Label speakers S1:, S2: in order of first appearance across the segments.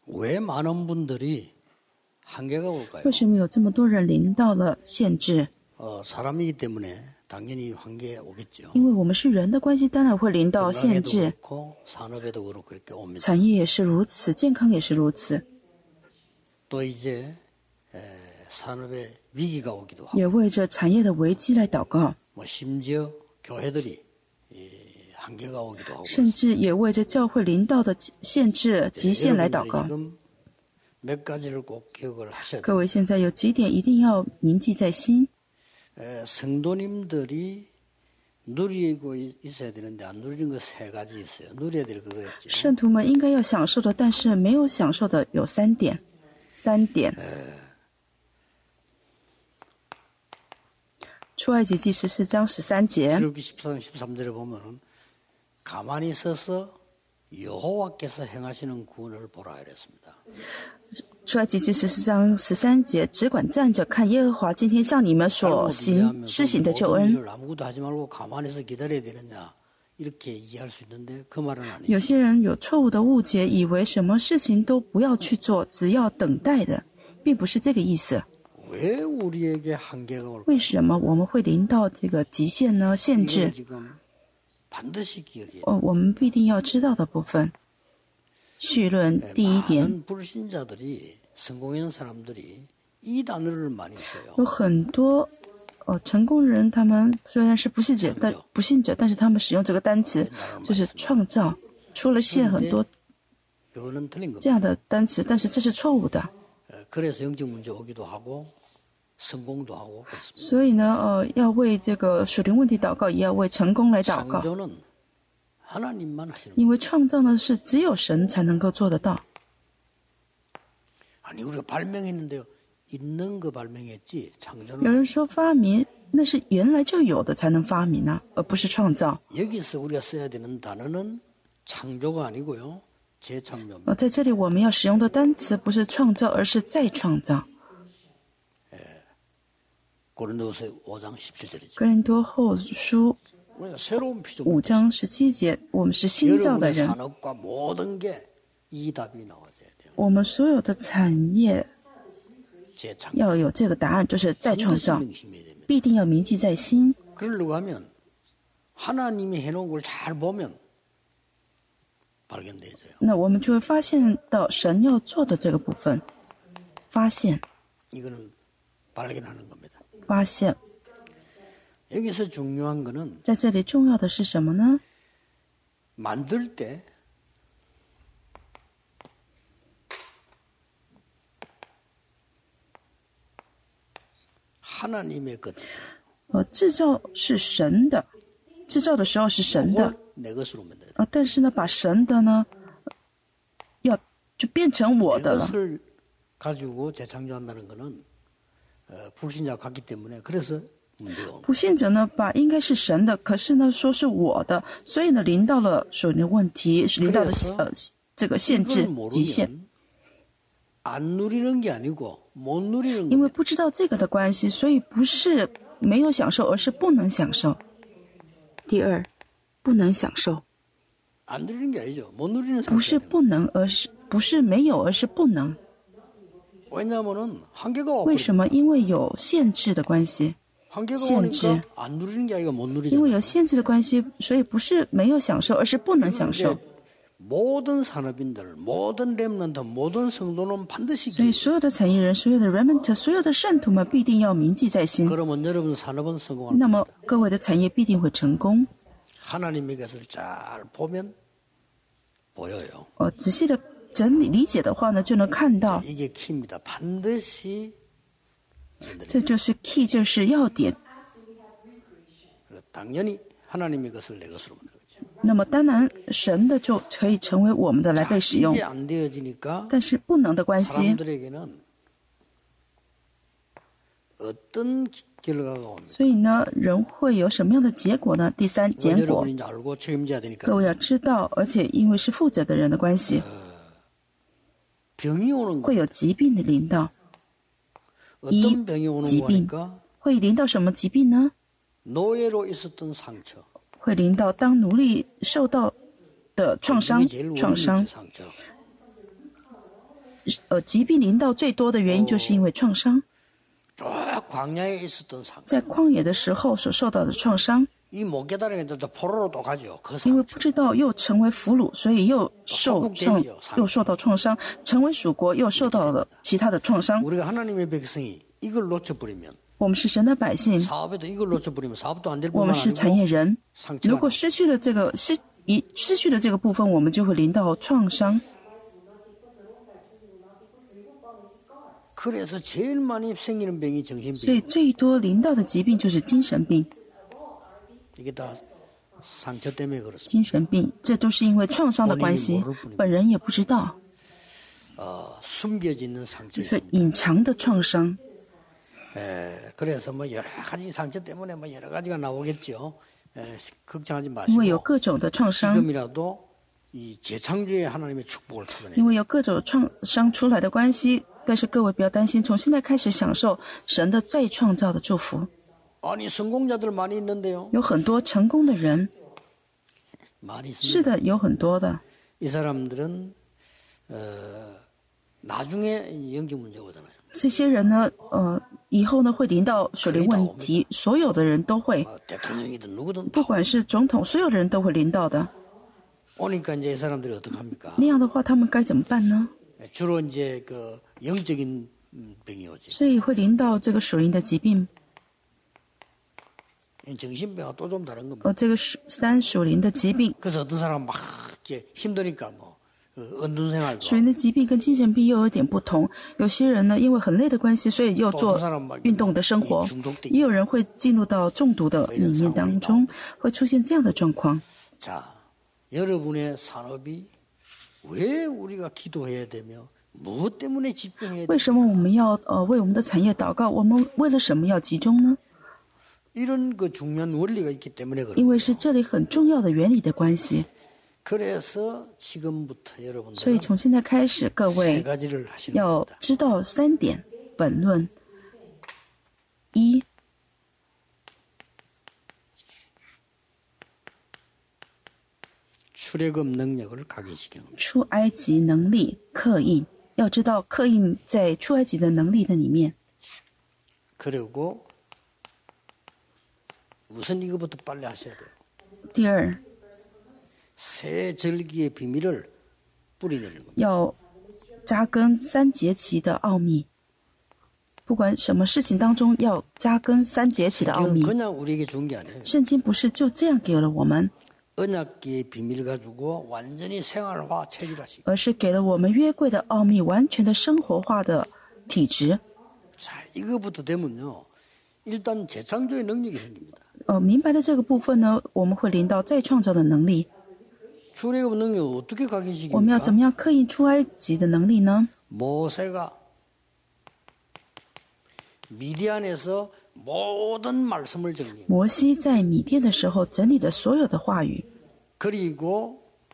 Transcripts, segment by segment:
S1: 为什么有这么多人临到了限制？因为我们是人的关系，当然会临到限制。产业也是如此，健康也是如此。也为着产业的危机来祷告，甚至也为着教会临到的限制极限来祷告。各位现在有几点一定要铭记在心。圣徒们应该要享受的，但是没有享受的有3点。出埃及记14章13节。出埃及记14章13节，只管站着看耶和华今天向你们所施行的救恩。有些人有错误的误解，以为什么事情都不要去做，只要等待的，并不是这个意思。为什么我们会临到这个极限呢？限制。我们必定要知道的部分。绪论第1点，有很多成功人，他们虽然是不信者，但是他们使用这个单词就是创造，出了现很多这样的单词，但是这是错误的。所以呢，要为这个属灵问题祷告，也要为成功来祷告。因为创造呢是只有神才能够做得到。有人说发明那是原来就有的才能发明啊，而不是创造。在这里我们要使用的单词不是创造，而是再创造。哥林多后书5章17节，我们是新造的人，我们所有的产业要有这个答案，就是再创造，必定要铭记在心。那我们就会发现到神要做的这个部分，发现。在这里重要的是什么呢？制造是神的，制造的时候是神的，但是呢，把神的呢，就变成我的了。不信者呢，把应该是神的，可是呢，说是我的，所以呢，临到了属灵的问题，临到了这个限制极限。因为不知道这个的关系，所以不是没有享受，而是不能享受。第二，不能享受，不是不能，不是没有，而是不能。为什么？因为有限制的关系。限制，因为有限制的关系，所以不是没有享受，而是不能享受。所以所有的产业人，所有的 remnant， 所有的圣徒们必定要铭记在心。那么各位的产业必定会成功。仔细的整理理解的话呢，就能看到。这就是 key， 就是要点。那么当然神的就可以成为我们的来被使用，但是不能的关系，所以呢人会有什么样的结果呢？第三，结果各位要知道，而且因为是负责的人的关系，会有疾病的临到。疾病会临到什么疾病呢？会临到当奴隶受到的创伤。 疾病临到最多的原因就是因为创伤。
S2: 저 광야에 있었던 상처.
S1: 在旷野的时候所受到的创伤，
S2: 이 못 깨달은 애들도 포로로 또 가죠. 그
S1: 因为
S2: 상처.
S1: 不知道又成为俘虏，所以又受到创伤，成为属国又受到了其他的创伤。
S2: 우리가 하나님의 백성이 이걸 놓쳐버리면
S1: 我们是神的百姓，
S2: 사업에도 이걸 놓쳐버리면 사업도 안 될
S1: 我
S2: 뿐만
S1: 们是产业
S2: 아니고
S1: 人。
S2: 상처가
S1: 如果失去了这个失去了这个部分，我们就会临到创伤。
S2: 그래서 제일 많이 생기는 병이
S1: 所以
S2: 정신병.
S1: 最多临到的疾病就是精神病。
S2: 이게 다 상처 때문에 그렇습니다.
S1: 精神病，这都是因为创伤的关系，本人也不知道，
S2: 숨겨지는 상처.
S1: 所以隐藏的创伤。
S2: 그래서 뭐 여러 가지 상처 때문에 뭐 여러 가지가 나오겠죠. 걱정하지
S1: 因为有
S2: 마시고
S1: 各种的创伤，
S2: 지금이라도 이 재창조의 하나님의 축복을 찾아내요.
S1: 因为有各种创伤出来的关系，但是各位不要担心，从现在开始享受神的再创造的祝福。
S2: 아니 성공자들 많이 있는데요.
S1: 有很多成功的人，
S2: 많이
S1: 是
S2: 있습니다.
S1: 的，有很多的。
S2: 이 사람들은 나중에 영적 문제가 오잖아요.
S1: 这些人呢，以后呢会临到属灵问题，所有的人都会，
S2: 대통령이든 누구든
S1: 不管是总统，所有的人都会临到的。
S2: 오니까 이제 이 사람들이 어떻게 합니까?
S1: 那样的话，他们该怎么办呢？
S2: 주로 이제 그 영적인 병이 오지.
S1: 所以会临到这个属灵的疾病。
S2: 정신병은 또 좀 다른 겁니다.
S1: 这个属灵的疾病，
S2: 그래서 어떤 사람은 막 이제 힘드니까 뭐 은둔 생활도
S1: 属灵的疾病跟精神病又有点不同。有些人呢，因为很累的关系，所以又做运动的生活；也有人会进入到中毒的里面当中，会出现这样的状况。
S2: 자, 여러분의 산업이 왜 우리가 기도해야 되며 무엇 때문에 집중해야
S1: 为
S2: 돼?
S1: 什么我们要为我们的产业祷告？我们为了什么要集中呢？
S2: 이런 그 중요한 원리가 있기 때문에
S1: 因
S2: 그래요.
S1: 为是这里很重要的原理的关系。
S2: 그래서 지금부터
S1: 所以
S2: 여러분들은
S1: 从现在开始，各
S2: 세
S1: 位
S2: 가지를 하시는
S1: 要
S2: 겁니다.
S1: 知道3点本论：一，
S2: 출애굽 능력을 각인시키는 겁니다.
S1: 出埃及能力刻印，要知道刻印在出埃及的能力的里面。
S2: 그리고 우선 이거부터 빨리 하셔야 돼요.
S1: 第二，
S2: 새 절기의 비밀을 뿌리내는 겁니다.
S1: 要扎根3节期的奥秘。不管什么事情当中，要扎根3节期的奥
S2: 이건
S1: 秘。
S2: 그냥 우리에게 준 게 아니에요.
S1: 圣经不是就这样给了我们，
S2: 언약계의 비밀 가지고 완전히 생활화 체질하시고.
S1: 而是给了我们约柜的奥秘，完全的生活化的体质。
S2: 자, 이거부터 되면요. 일단 재창조의 능력이 생깁니다.
S1: 明白了这个部分呢，我们会临到再创造的能力。
S2: 출애굽 능력 어떻게
S1: 我们要
S2: 각인시킵니까?
S1: 怎么样刻印出埃及的能力呢？
S2: 모세가 미디안에서 모든 말씀을 정리해요.
S1: 摩西在米甸的时候整理了所有的话语，
S2: 그리고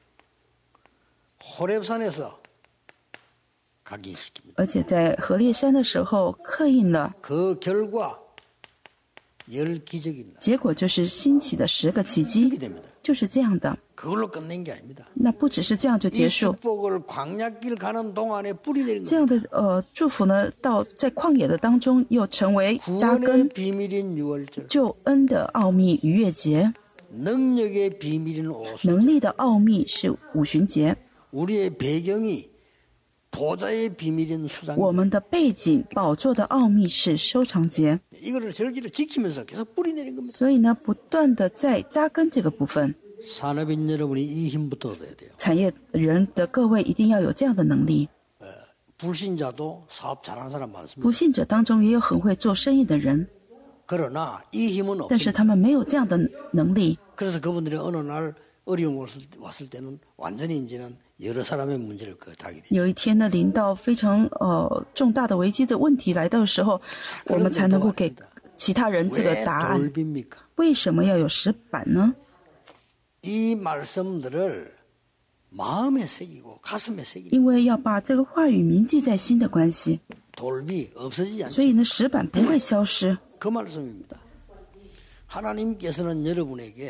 S2: 호렙산에서 각인시킵니다.
S1: 而且在何烈山的时候刻印了，
S2: 그 결과 10기적입니다.
S1: 结果就是兴起的10个奇
S2: 이렇게
S1: 迹，
S2: 됩니다.
S1: 就是这样的。
S2: 그걸로 끝낸 게 아닙니다.
S1: 那不只是这样就
S2: 이
S1: 结束，
S2: 축복을 광야길 가는 동안에 뿌리내린
S1: 这样
S2: 겁니다.
S1: 的祝福呢，到在旷野的当中又成为扎
S2: 구원의
S1: 根
S2: 비밀인 유월절,
S1: 救恩的奥秘逾越节，
S2: 능력의 비밀인 오순절,
S1: 能力的奥秘是五旬节，
S2: 우리의 배경이 보좌의 비밀인 수장.
S1: 我们的背景宝座的奥秘是收藏节。
S2: 이거를 절기를 지키면서 계속 뿌리내린 겁니다.
S1: 所以呢，不断的在扎根这个部分，
S2: 산업인 여러분이 이 힘부터 얻어야 돼요.
S1: 产业人的各位一定要有这样的能力。
S2: 불신자도 사업 잘하는 사람 많습니다.
S1: 不信者当中也有很会做生意的人，
S2: 그러나 이 힘은
S1: 但是
S2: 없습니다.
S1: 他们没有这样的能力。
S2: 그래서 그분들이 어느 날 어려움 왔을 때는 완전히 이제는 여러 사람의 문제를 다게 돼요.
S1: 有一天呢，临到非常重大的危机的问题来到的时候，我们才能够给其他人这个
S2: 왜
S1: 答案。
S2: 돌비입니까?
S1: 为什么要有石板呢？
S2: 이 말씀들을 마음에 새기고 가슴에 새기고
S1: 因为要把这个话语铭记在心的关系，
S2: 돌비 없어지지
S1: 所
S2: 않죠.
S1: 以呢，石板不会消失。
S2: 그 말씀입니다. 하나님께서는 여러분에게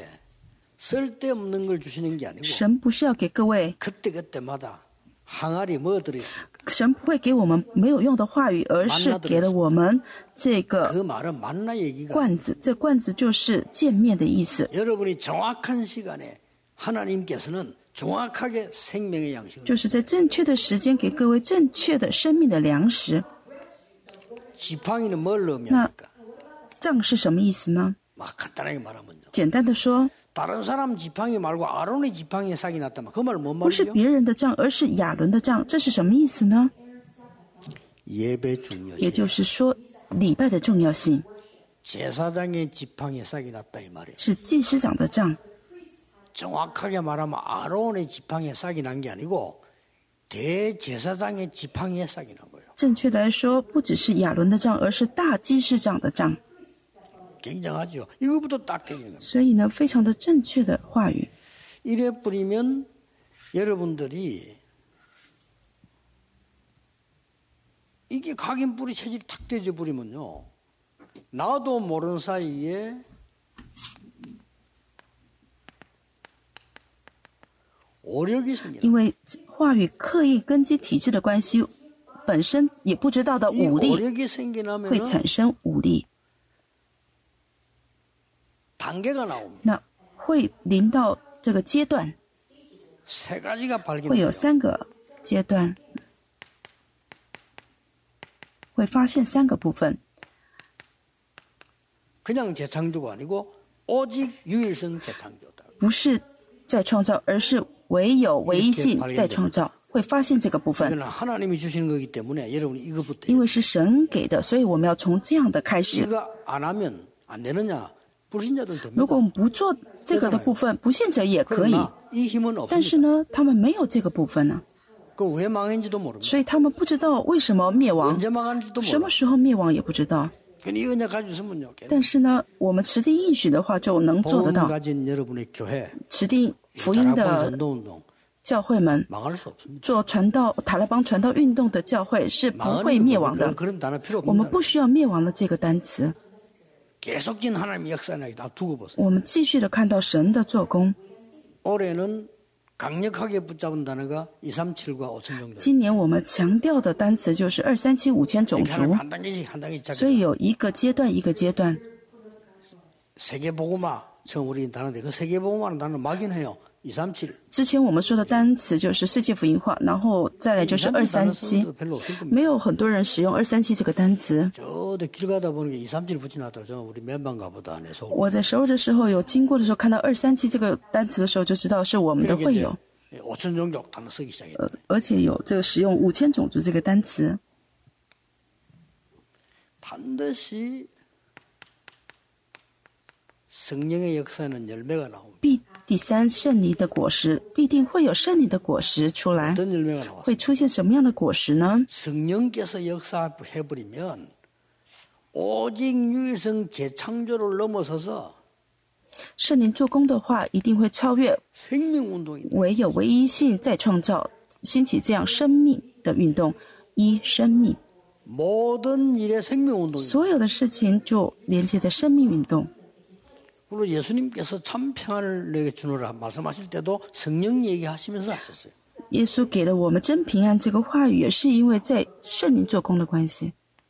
S2: 쓸데없는 걸 주시는 게 아니고
S1: 神不是要给各位
S2: 그때그때마다 항아리 뭐 들어있습니까?
S1: 神不会给我们没有用的话语，而是给了我们这个
S2: 그 말은 만나 얘기가
S1: 罐子。这罐子就是见面的意思，
S2: 여러분이 정확한 시간에 하나님께서는 정확하게 생명의 양식을
S1: 就是在正确的时间给各位正确的生命的粮食。
S2: 지팡이는 뭘 의미합니까?
S1: 杖是什么意思呢？
S2: 막 간단하게 말하면요.
S1: 简单的说，
S2: 다른 사람 지팡이 말고 아론의 지팡이에 싹이 났다면 그 말 뭔
S1: 不是
S2: 말이죠?
S1: 别人的杖，而是亚伦的杖，这是什么意思呢？
S2: 예배 중요시.
S1: 也就是说，礼拜的重要性
S2: 제사장의 지팡이에 싹이 났다 이 말이에요.
S1: 是祭司长的杖，
S2: 정확하게 말하면 아론의 지팡이에 싹이 난 게 아니고 대제사장의 지팡이에 싹이 난 거예요.
S1: 正确来说，不只是亚伦的杖，而是大祭司长的杖。
S2: 굉장하죠. 이거부터 딱 되는 거예요.
S1: 所以呢，非常的正确的话语。
S2: 이래 뿌리면 여러분들이 이게 각인 뿌리 체질이 탁 되져 버리면요. 나도 모르는 사이에 오력이 생겨요.
S1: 因为话语刻意根基体制的关系，本身也不知道的
S2: 이
S1: 武力
S2: 오력이
S1: 会
S2: 생기나면
S1: 产生武力，
S2: 단계가 나옵니다.
S1: 那会临到这个阶段，
S2: 세 가지가
S1: 会有
S2: 발견돼요.
S1: 3个阶段，会发现3个部分，
S2: 그냥 재창조가 아니고 오직 유일성 재창조다.
S1: 不是在创造，而是唯有唯一性在创造，会发现这个部分。
S2: 이거는 하나님이 주시는 거기 때문에 여러분이 이것부터
S1: 因为是神给的，所以我们要从这样的开始。
S2: 이거 안 하면 안 되느냐? 불신자들 됩니다.
S1: 如果我们不做这个的部分，不信者也可以，
S2: 그러나 이 힘은
S1: 但是
S2: 없습니다.
S1: 呢，他们没有这个部分呢，
S2: 그 왜 망했는지도 모릅니다.
S1: 所以他们不知道为什么灭亡，
S2: 언제 망하는지도
S1: 什
S2: 몰라.
S1: 么时候灭亡也不知道。
S2: 근데 이 은혜 가지고 있으면요.
S1: 但是呢，我们持定应许的话，就能做得
S2: 복음
S1: 到。
S2: 가진 여러분의 교회,
S1: 持定福音
S2: 다락방
S1: 的
S2: 전도운동
S1: 教会们，
S2: 망할 수 없습니다.
S1: 做传道塔勒邦传道运动的教会是不会
S2: 망하는
S1: 灭亡的。
S2: 그런 단어 필요
S1: 我们
S2: 없습니다.
S1: 不需要灭亡的这个单词，
S2: 계속진 하나님의 역사나 다 두고 보세요.
S1: 我们继续的看到神的做工。
S2: 올해는 강력하게 붙잡은 단어가 237과 5천 정도.
S1: 今年我们强调的单词就是237、5000种
S2: 이렇게 하나님
S1: 族，
S2: 한 단계씩 한 단계씩
S1: 所
S2: 잡고
S1: 以有一个阶段一个阶段。
S2: 세계복음화 처음 우리 단어인데 그 세계복음화는 단어 막연해요. 237.
S1: 之前我们说的单词就是世界福音化，然后再来就是237，
S2: 별로 없을 겁니다.
S1: 没有很多人使用237这个单词。
S2: 저도 길 가다 보니까 237 붙여놨다. 저 우리 맨방 가보다 내 속.
S1: 我在首尔的时候有经过的时候看到237这个单词的时候，就知道是我们的会友，
S2: 5천 종족 단어 쓰기 시작했다.
S1: 而且有这个使用5000种族这个单词。
S2: 반드시 성령의 역사에는 열매가 나옵니다.
S1: 第三，圣灵的果实必定会有圣灵的果实出来，
S2: 어떤 열매가 나왔어요?
S1: 会出现什么样的果实呢？
S2: 성령께서 역사해버리면 오직 유일성 재창조를 넘어서서
S1: 圣灵做工的话，一定会超越
S2: 생명운동이
S1: 唯有唯一性再创造，兴起这样生命的运动。一生命，
S2: 모든 일의 생명운동이
S1: 所有的事情就连接在生命运动。
S2: 그리고 예수님께서 참 평안을 내게 주노라 말씀하실 때도 성령 얘기하시면서 하셨어요.
S1: 耶稣给了我们真平安这个话语，也是因为在圣灵做工的关系。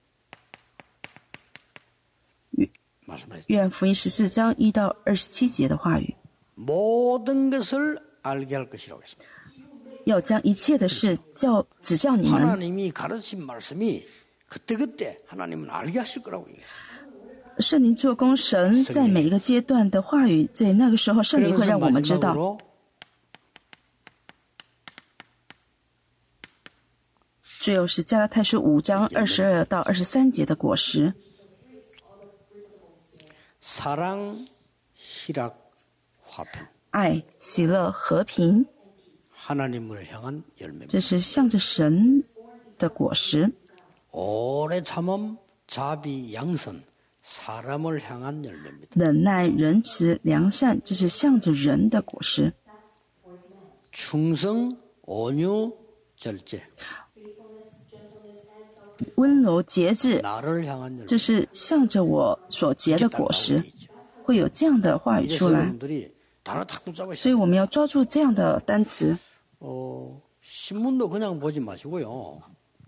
S2: 말씀하셨죠.
S1: 约福音14章1到27节的话语，
S2: 모든 것을 알게 할 것이라고 했습니다.
S1: 要将一切的事指教你们。
S2: 하나님이 가르친 말씀이 그때그때 하나님은 알게 하실 거라고 얘기했어요.
S1: 圣灵做工，神在每一个阶段的话语，在那个时候，圣灵会
S2: 그러면서
S1: 让我们知道。
S2: 마지막으로
S1: 最后是加拉太书5章22到23节的果实。
S2: 사랑, 희락, 화평
S1: 爱、喜乐、和平，
S2: 하나님을 향한 열매입니다.
S1: 这是向着神的果实。
S2: 오래 참음, 자비, 양선 사람을 향한 열매입니다.
S1: 忍耐、仁慈、良善，这是向着人的果实。
S2: 충성, 온유, 절제
S1: 温柔、节制，
S2: 나를 향한 열매.
S1: 这是向着我所结的果实。会有这样的话语
S2: 이래서
S1: 出来，
S2: 여러분들이 단어 탁 붙잡고
S1: 所以
S2: 있어요.
S1: 我们要抓住这样的单词。
S2: 신문도 그냥 보지 마시고요.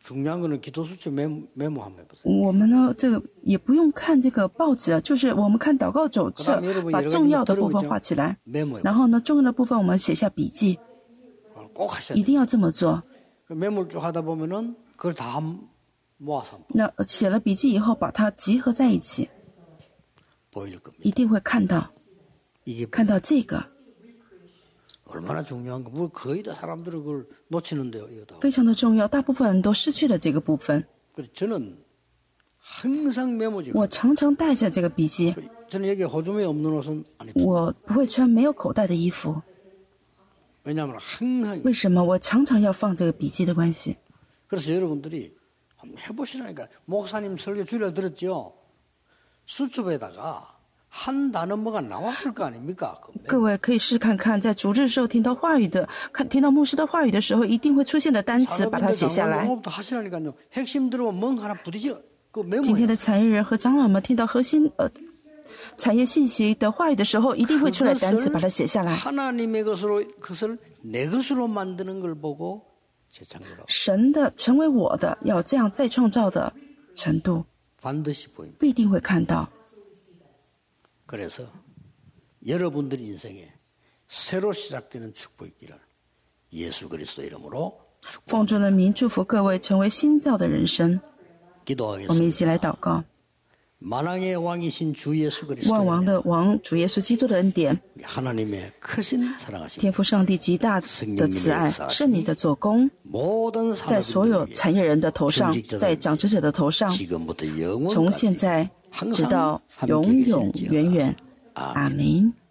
S2: 중요한 거는 기도 수치 메모 한번 해보세요.
S1: 我们呢，这个也不用看这个报纸啊，就是我们看祷告手册，把重要的部分画起来，然后呢，重要的部分我们写下笔记，
S2: 꼭 하셔야
S1: 一
S2: 돼요.
S1: 定要这么做。
S2: 메모를 쭉 하다 보면은 그걸 다 모아서
S1: 那写了笔记以后，把它集合在一起，
S2: 보일 겁니다.
S1: 一定会看到
S2: 이게
S1: 看到这个
S2: 얼마나 중요한 거. 뭐 거의 다 사람들은 그걸 놓치는데요. 이거 다.
S1: 非常的重要，大部分人都失去了这个部分。
S2: 그래서 저는 항상 메모지.
S1: 我常常带着这个笔记，
S2: 저는 여기 호주머니 없는 옷은 안 입습니다.
S1: 我不会穿没有口袋的衣服。
S2: 왜냐하면 항상
S1: 为什么？我常常要放这个笔记的关系。
S2: 그래서 여러분들이 한번 해보시라니까. 목사님 설교 주일날 들었죠. 수첩에다가 한 단어 뭐가 나왔을 거 아닙니까?
S1: 各位可以试看看，在主日时候听到话语的，听到牧师的话语的时候，一定会出现的单词，把它写下来。
S2: 영업도 하시라니까요. 핵심 들어오면 멍 하나 부딪혀. 그
S1: 今天
S2: 메모해요.
S1: 的产业人和长老们听到核心产业信息的话语的时候，一定会出来单词，把它写下来。
S2: 하나님의 것으로 그것을 내 것으로 만드는 걸 보고 재창조라고.
S1: 神的成为我的，要这样再创造的程度，
S2: 반드시 보입니다.
S1: 必定会看到。
S2: 그래서 여러분들 인생에 새로 시작되는 축복이 있기를 예수 그리스도 이름으로
S1: 奉主的名祝福各位成为新造的人生。我们一起来
S2: 기도하겠습니다.
S1: 祷告。
S2: 만왕의 왕이신 주 예수
S1: 万
S2: 그리스도의
S1: 王的王主耶稣基督的恩典，
S2: 하나님의 크신 사랑하심
S1: 天父上帝极大的慈爱，圣灵的做工，
S2: 모든
S1: 在所有
S2: 사람들에게
S1: 产业人的头上，在长执者的头上，
S2: 지금부터
S1: 从现
S2: 영원까지
S1: 在直到
S2: 항상
S1: 永
S2: 함께
S1: 永远
S2: 계실지어다.
S1: 远。阿门。